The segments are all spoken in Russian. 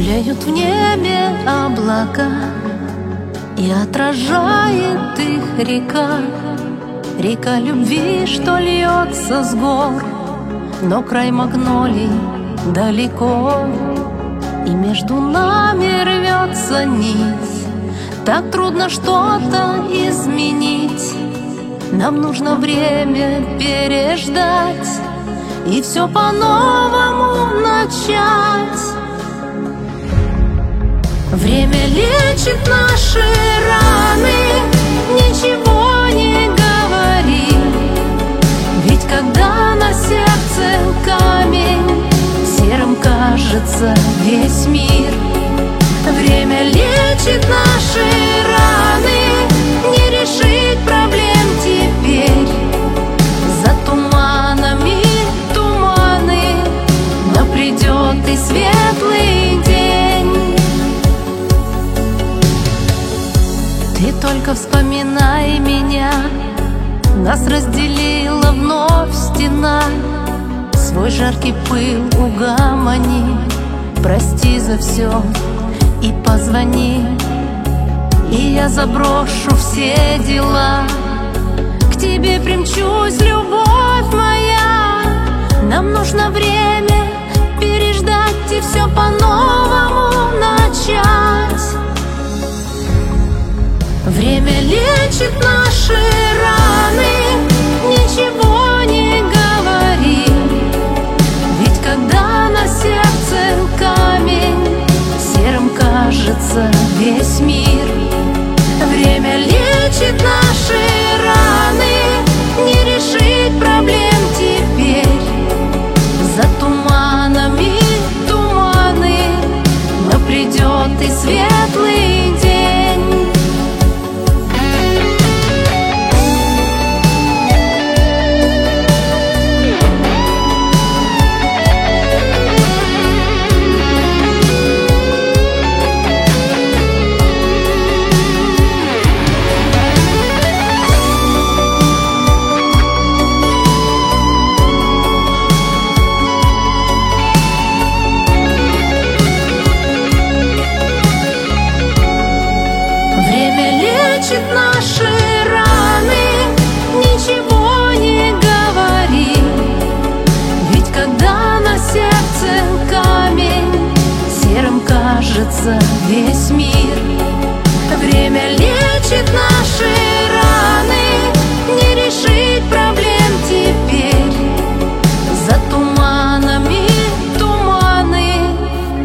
Гуляют в небе облака, и отражает их река. Река любви, что льется с гор, но край магнолий далеко, и между нами рвется нить. Так трудно что-то изменить. Нам нужно время переждать и все по-новому начать. Время лечит наши раны, ничего не говори. Ведь когда на сердце камень, серым кажется весь мир. Время лечит наши раны, не решить проблем теперь. За туманами туманы, но придет и светлый день. Ты только вспоминай меня, нас разделила вновь стена. Свой жаркий пыл угомони, прости за все и позвони, и я заброшу все дела. К тебе примчусь, любовь моя. Нам нужно время переждать и все по-новому начать. Время лечит наши раны, ничего не говори. Ведь когда на сердце камень, серым кажется весь мир. Время лечит наши раны, не решить проблем теперь. За туманами туманы, но придет и светлый день. Лечит наши раны, ничего не говори. Ведь когда на сердце камень, серым кажется весь мир. Время лечит наши раны, не решить проблем теперь. За туманами туманы,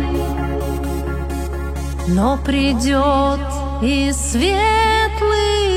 но придет и светлый